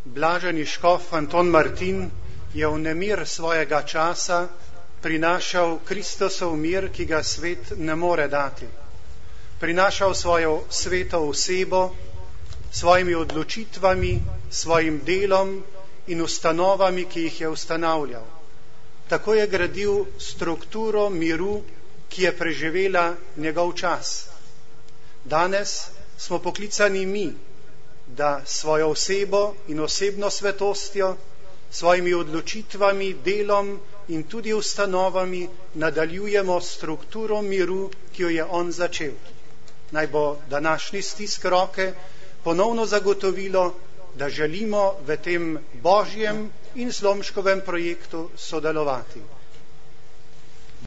Blaženi škof Anton Martin je v nemir svojega časa prinašal Kristosov mir, ki ga svet ne more dati. Prinašal svojo sveto osebo, svojimi odločitvami, svojim delom in ustanovami, ki jih je ustanavljal. Tako je gradil strukturo miru, ki je preživela njegov čas. Danes smo poklicani mi, da svojo osebo in osebno svetostjo, svojimi odločitvami, delom in tudi ustanovami nadaljujemo strukturo miru, ki jo je on začel. Naj bo današnji stisk roke ponovno zagotovilo, da želimo v tem božjem in zlomškovem projektu sodelovati.